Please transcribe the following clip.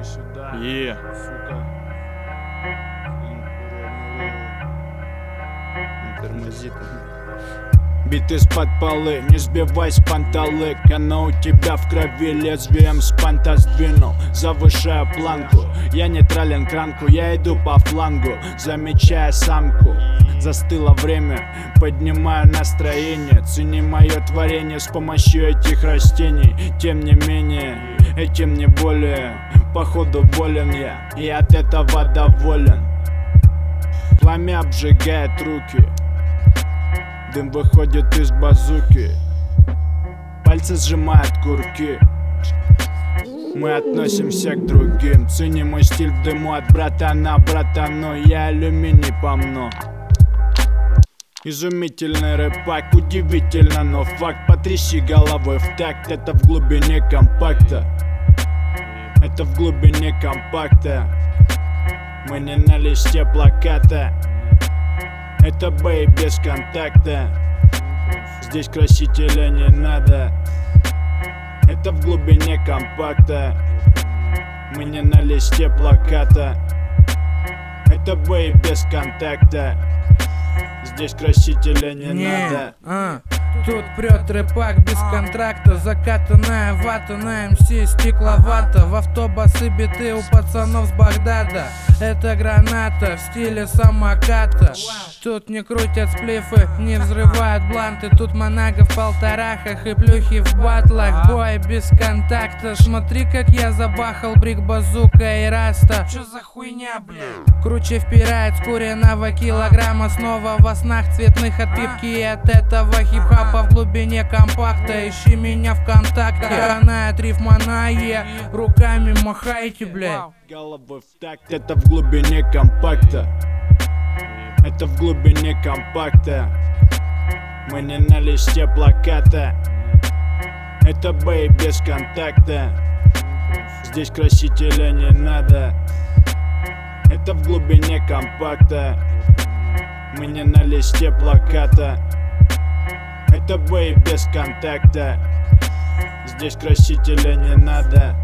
сюда, сука. Не тормозит. Бит из-под полы, не сбивай с панталык. Она у тебя в крови, лезвием с панта сдвинул. Завышаю планку, я нейтрален к ранку. Я иду по флангу, замечая самку. Застыло время, поднимаю настроение. Цени мое творение с помощью этих растений. Тем не менее, этим не более. Походу болен я, и от этого доволен. Пламя обжигает руки, дым выходит из базуки, пальцы сжимают курки. Мы относимся к другим. Цени мой стиль в дыму от братана братану. Я алюминий помну. Изумительный рэпак, удивительно, но факт. Потряси головой в такт, это в глубине компакта. Это в глубине компакта. Мы не на листе плаката. Это бей без контакта. Здесь красителя не надо. Это в глубине компакта. Мы не на листе плаката. Это бей без контакта. Здесь красителя не надо. Тут прет рэпак без контракта. Закатанная вата на МС стекловата. В автобусы биты у пацанов с Багдада. Это граната в стиле самоката. Тут не крутят сплифы, не взрывают бланты. Тут монага в полторахах и плюхи в батлах. Бой без контакта. Смотри, как я забахал брик, базука и раста. Чё за хуйня, бля? Круче впирает скуренного килограмма. Снова во снах цветных от пипки и от этого хип-хапа в глубине компакта. Ищи меня ВКонтакте. Канает рифма на Е. Руками махайте, блядь. Головы в такт, это в глубине компакта. Это в глубине компакта. Мы не на листе плаката. Это бей без контакта. Здесь красителя не надо. Это в глубине компакта. Мы не на листе плаката. Это бей без контакта. Здесь красителя не надо.